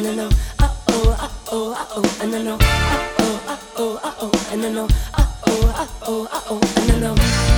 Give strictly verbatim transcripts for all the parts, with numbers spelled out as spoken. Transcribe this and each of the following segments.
I know, uh oh, uh oh, uh oh, and I know, uh oh, uh oh, uh oh, and I know, uh oh, uh oh, uh oh, and I know.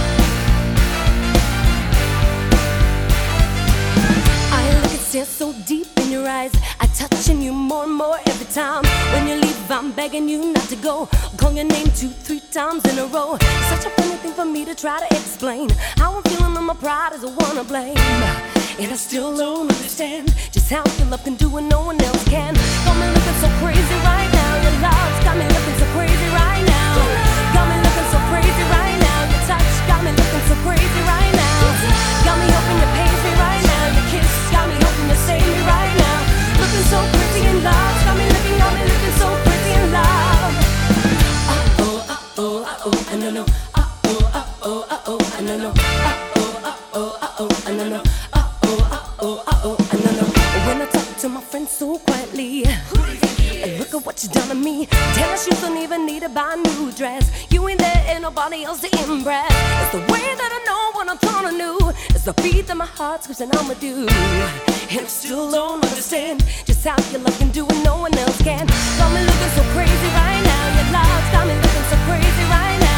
I look and stare so deep in your eyes, I touching you more and more every time. When you leave, I'm begging you not to go. Call your name two, three times in a row. It's such a funny thing for me to try to explain. How I'm feeling on my pride is a one to blame. And I still don't understand just how your love can do what no one else can. Got me looking so crazy right now. Your love's got me looking so crazy right now. Got me looking so crazy right now. Your touch got me looking so crazy right now. Got me hoping you pays me right now. Your kiss got me hoping you save me right now. Looking so crazy in love. Got me looking, got me looking so crazy in love. Uh oh, uh oh, uh oh, and I know. Uh oh, uh oh, uh oh, and I know. Uh oh, uh oh, uh oh, and I know. Oh, uh oh, and I know. When I talk to my friends so quietly, and look at what you done to me. Tell us you don't even need to buy a new dress. You ain't there, ain't nobody else to impress. It's the way that I know what I'm trying to do. It's the beat that my heart screams and I'ma do. And I still don't understand just how your love can do what no one else can. Got me looking so crazy right now. Your love's got me looking so crazy right now.